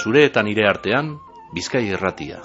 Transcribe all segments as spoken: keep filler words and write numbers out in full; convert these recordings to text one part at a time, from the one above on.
zure eta nire artean, Bizkai Irratia.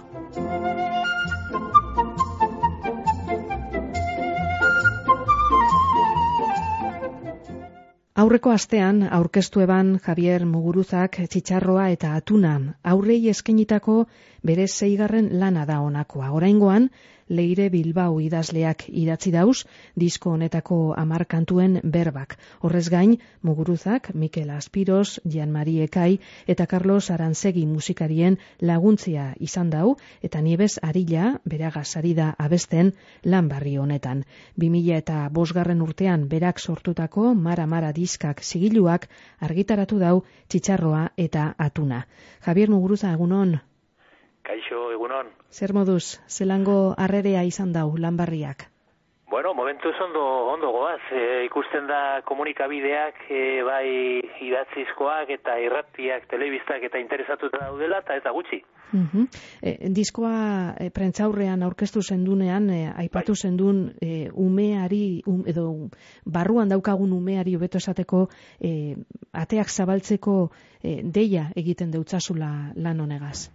Aurreko astean aurkeztu eban Javier Muguruzak Txitxarroa eta Atuna. Aurrei eskainitako bere seigarren lana da honakoa. Oraingoan, Leire Bilbao idazleak idatzi dauz, disko honetako hamar kantuen berbak. Horrez gain, Muguruzak, Mikel Aspiros, Jean-Marie Ekai eta Carlos Arantzegi musikarien laguntzia izan dau, eta Nieves Arilla beragaz ari da abesten lan barri honetan. bi mila eta bosgarren urtean berak sortutako Mara-Mara diskak zigiluak argitaratu dau Txitxarroa eta Atuna. Javier Muguruza, egunon. Kaixo, egunon. Zer moduz, zelango harrerea izan dau lanbarriak? Bueno, momentuz ondo, ondo goaz. E, ikusten da komunikabideak, e, bai idatzizkoak eta irratiak, telebistak eta interesatuta daudela, eta eta gutxi. Uh-huh. E, diskoa e, prentzaurrean aurkeztu zendunean, e, aipatu bai. Zendun e, umeari, um, edo barruan daukagun umeari hobeto esateko, e, ateak zabaltzeko e, deia egiten deutzazula lan honegaz.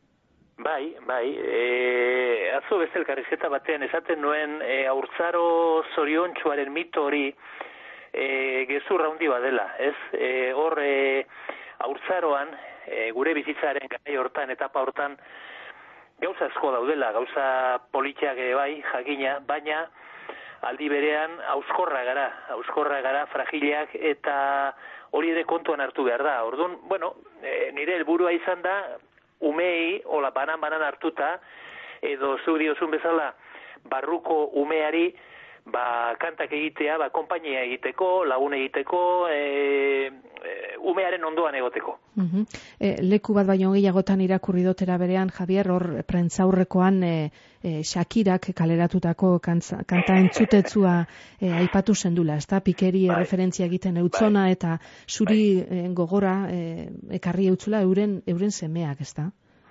Bai, bai, e, atzo beste elkarrizketa batean esaten nuen e, haurtzaro zoriontsuaren mito hori e, gezurra handi badela, ez? E, hor e, haurtzaroan, e, gure bizitzaren gai hortan, etapa hortan, gauza asko daudela, gauza politiak bai, jakina, baina aldi berean hauskorra gara, hauskorra gara, fragileak, eta hori ere kontuan hartu behar da. Orduan, bueno, e, nire helburua izan da, umei, hola, banan-banan hartuta, edo zu diozun bezala, barruko umeari, ba, kantak egitea, ba, konpainia egiteko, lagun egiteko, e, e, umearen ondoan egoteko. Uh-huh. E, leku bat baino gehiagotan irakurri dotera berean, Javier, hor prentzaurrekoan e, e, Shakirak kaleratutako kantza, kanta entzutetzua e, aipatu zendula, ezta? Pikeri bai. Referentzia egiten eutzona, bai. Eta zuri bai. e, gogora e, ekarri eutzula euren, euren semeak, ezta?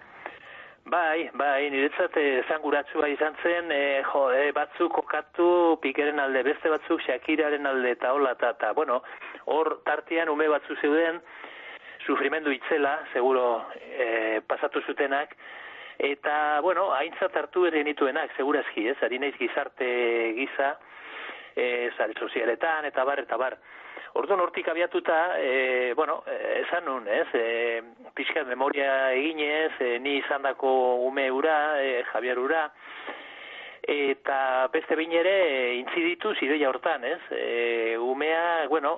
Bai, bai, niretzat zanguratsua izan zen, e, jo, e, batzuk kokatu Pikeren alde, beste batzuk Shakiraren alde eta hola, eta, eta, bueno, hor tartean ume batzu zeuden, sufrimendu itzela, seguro e, pasatu zutenak, eta, bueno, haintzat hartu ere nituenak, segurazki, ez, ari naiz gizarte giza, e, zare sozialetan, eta bar, eta bar. Orduan hortik abiatuta, e, bueno, esan nun, ez, e, pixkat memoria eginez, e, ni izandako ume ura, e, Javier ura, eta beste behin ere e, intziditu zideia hortan, ez, e, umea, bueno,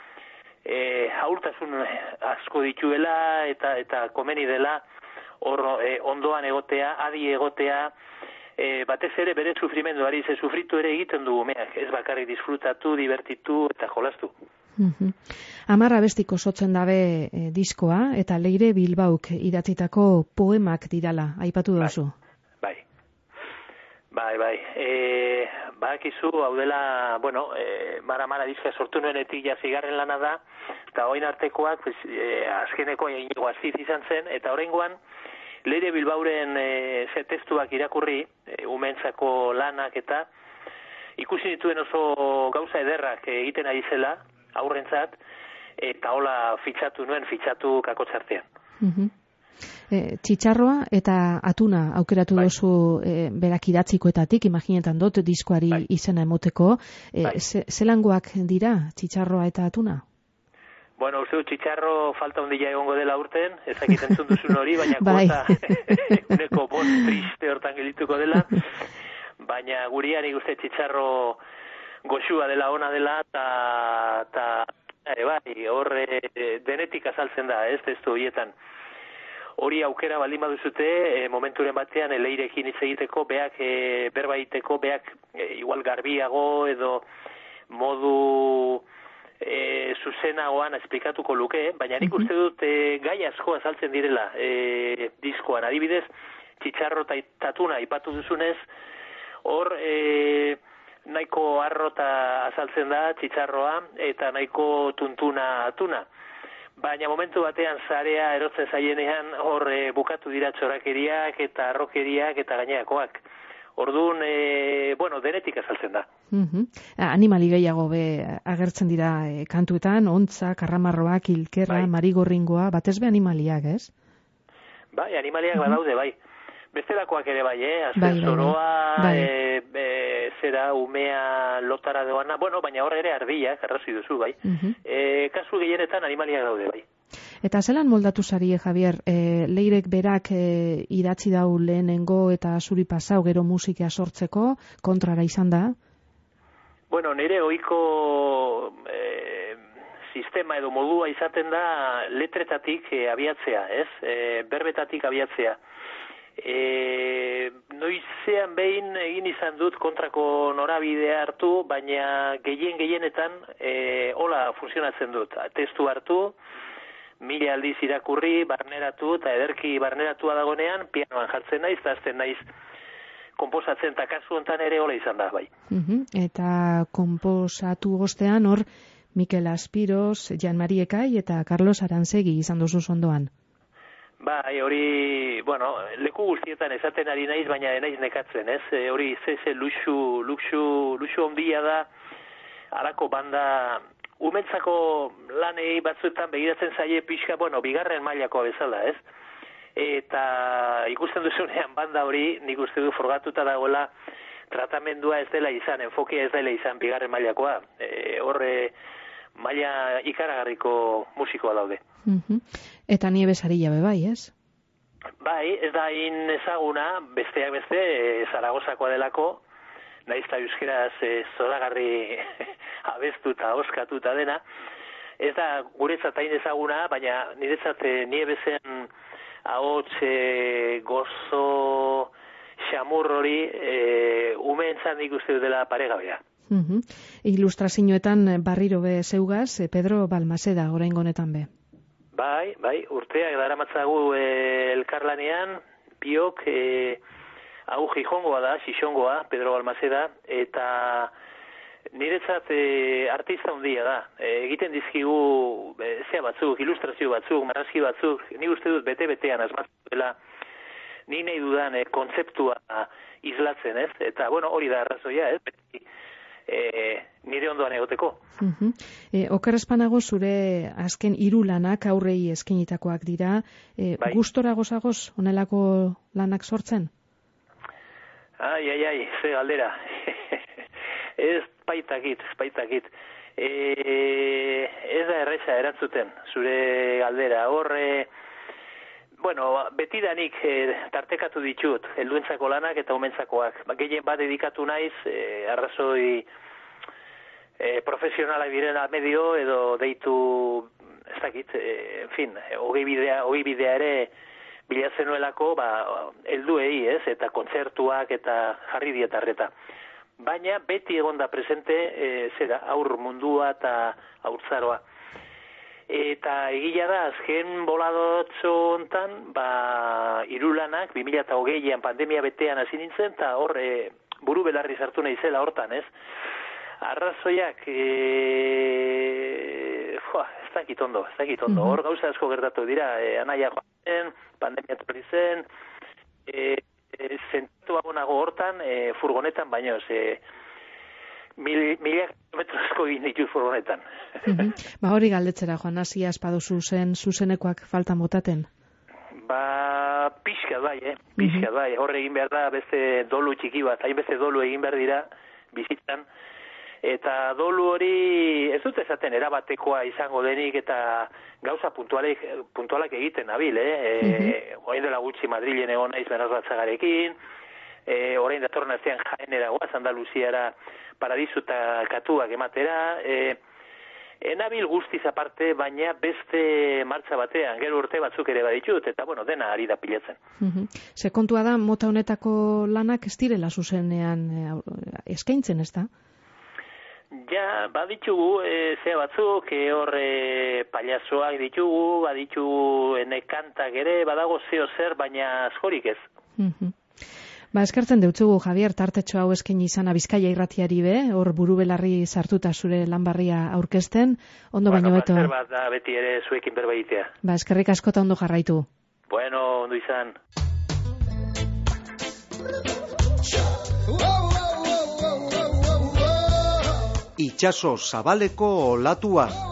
e, haurtasun asko dituela eta eta komeni dela hor e, ondoan egotea, adi egotea, e, batez ere bere sufrimenduari, ze sufritu ere egiten du umeak, ez bakarrik disfrutatu, divertitu eta jolastu. Uh-huh. Amar abestiko sotzen dabe e, diskoa, eta Leire Bilbauk idatzitako poemak dirala, aipatu dozu. Bai, bai, bai. E, badakizu, hau dela, bueno, e, Mara-Mara diska sortu nuenetik ja zigarren lana da, eta orain artekoak, pues, e, azkeneko Iñigo Aziz izan zen, eta oraingoan Leire Bilbauren e, ze testuak irakurri, e, umentzako lanak eta ikusi dituen oso gauza ederrak egiten ari zela, aurrentzat, eta hola fitxatu nuen, fitxatu kakotzartean. Uh-huh. E, Txitxarroa eta Atuna aukeratu bai. Dozu e, berak idatzikoetatik, imaginetan dut diskoari bai. Izena emoteko. E, bai. ze, zelangoak dira Txitxarroa eta Atuna? Bueno, uste du, Txitxarro falta ondila egongo dela urten, ezakit entzun duzun hori, baina bai. Kota uneko bost triste hortan gelituko dela, baina gurian ikuste Txitxarro goxua dela, ona dela, eta ere bai, horre denetik azaltzen da, ez, testu horietan. Hori aukera baldin baduzute, e, momenturen batean Leirekin hitz egiteko, beak e, berba egiteko, beak e, igual garbiago edo modu e, zuzenagoan esplikatuko luke, baina nik uste dut e, gai asko azaltzen direla e, diskoan. Adibidez, Txitxarro eta Atuna aipatu duzunez, hor e, nahiko arrota azaltzen da Txitxarroa eta nahiko tuntuna Atuna. Baina momentu batean zarea erotzen zaienean hor e, bukatu dira txorakeriak eta arrokeriak eta gainerakoak. Orduan, e, bueno, denetik azaltzen da. Uh-huh. Animali gehiago be agertzen dira e, kantuetan, ontza, karramarroak, ilkerra, bai. Marigorringoa, batez be animaliak, ez? bai, animaliak uh-huh. badaude, bai. Bestelakoak ere bai, eh? Azten bai, zoroa, bai. E, e, zera, umea lotara doana, bueno, baina hor ere ardiak, arrazi duzu, bai. Uh-huh. E, kasu gehienetan animaliak daude, bai. Eta zelan moldatu zari, Javier, e, Leirek berak e, idatzi dau lehenengo eta zuri pasau gero musika sortzeko, kontrara izan da? Bueno, nire ohiko e, sistema edo modua izaten da letretatik e, abiatzea, ez? E, berbetatik abiatzea. E, noizean behin egin izan dut kontrako norabidea hartu, baina gehien gehienetan e, hola funtzionatzen dut. Testu hartu, mila aldiz irakurri, barneratu, eta ederki barneratua dagonean, pianoan jartzen naiz, eta azten naiz konposatzen, eta kasu honetan ere hola izan da, bai. Uh-huh. Eta konposatu ostean hor, Mikel Aspiros, Jan Mariekai eta Carlos Aranzegi izan duzu ondoan. Bai, hori, bueno, leku guztietan esaten ari naiz, baina naiz nekatzen, ez? E, hori zeze luxu, luxu, luxu ondia da, halako banda, umentzako lanei batzuetan begiratzen zaie pixka, bueno, bigarren mailako bezala, ez? Eta ikusten duzunean banda hori, nik uste du forgatuta dagoela, tratamendua ez dela izan, enfokea ez dela izan bigarren mailakoa. E, horre, maila ikaragarriko musikoa daude. Uh-huh. Eta Nieves Arilla be bai, ez? Bai, ez da in ezaguna, besteak beste, e, Zaragozakoa delako, nahiz eta euskeraz e, zoragarri abestu eta oskatuta dena. Ez da guretzat hain ezaguna, baina niretzat e, Nievesen ahots e, gozo xamur hori e, umeentzat nik uste dela paregabea. Uh-huh. Ilustrazioetan barriro be zeugaz, Pedro Balmaseda oraingo honetan be. Bai, bai, urteak daramatzagu e, elkarlanean, biok, e, hau Gijongoa da, Xixongoa, Pedro Balmaseda, eta niretzat e, artista handia da. E, egiten dizkigu, e, zea batzuk, ilustrazio batzuk, marrazki batzuk, ni uste dut bete-betean asmatzen dela, ni nahi dudan e, kontzeptua islatzen, ez? Eta, bueno, hori da arrazoia, ez? Beti, E, nire ondoan egoteko. Uh-huh. E, oker espanago zure azken hiru lanak aurrei eskenitakoak dira. E, bai. Gustora gozagoz onelako lanak sortzen? Ai, ai, ai, ze galdera. Ez baitakit, ez baitakit. E, ez da erreza erantzuten zure galdera. Horre, bueno, betidanik e, tartekatu ditut, helduentzako lanak eta umentzakoak. Gehien bat dedikatu naiz, e, arrazoi e, profesionalak direna medio edo deitu, ez dakit, e, en fin, hogei bidea, hogei bidea ere bilatzen nuelako, ba, helduei, ez, eta kontzertuak eta jarri dietarreta. Baina beti egonda presente, e, zera, aur mundua eta aurtzaroa. Eta egia da, azken boladotxo hontan, ba, irulanak, bi mila hogeian pandemia betean hasi nintzen, eta hor, e, buru belarri sartu nahi zela hortan, ez? Arrazoiak, e, fua, ez dakit ondo, ez dakit ondo, hor gauza asko gertatu dira, e, anaia joan, pandemia torri zen, e, e, zentu agonago hortan, e, furgonetan baino, e, Mil, milak kilometrozko egin ditu furgonetan. Uh-huh. Ba hori galdetzera joan, hasi aspadu zuzen, zuzenekoak falta motaten? Ba, pixka bai, eh? Pixka uh-huh. bai. Horre egin behar da beste dolu txiki bat, hain beste dolu egin behar dira bizitzan. Eta dolu hori ez dut esaten erabatekoa izango denik eta gauza puntualek, puntualak egiten nabil, eh? Uh-huh. Orain dela gutxi Madrilen egon naiz Beraz Batzagarekin, e, orain datorren astean Jaenera goaz, Andaluziara paradisu eta katuak ematera, e, enabil guztiz aparte, baina beste martxa batean, gero urte batzuk ere baditut, eta bueno, dena ari da pilatzen. Uh-huh. Ze kontua da, mota honetako lanak ez direla zuzenean e, eskaintzen, ez da? Ja, baditugu, e, zea batzuk, e, hor e, paliazoak ditugu, baditugu nekantak ere, badago zeo zer, baina askorik ez. Uh-huh. Ba, eskertzen deutzugu, Javier, tartetxo hau eskaini izana Bizkaia irratiari be, hor buru belarri sartuta zure lanbarria aurkezten, ondo bueno, baino beto. Bueno, bat da beti ere zuekin berbaitea. Ba, eskerrik asko eta ondo jarraitu. Bueno, ondo izan. Itxaso zabaleko olatua.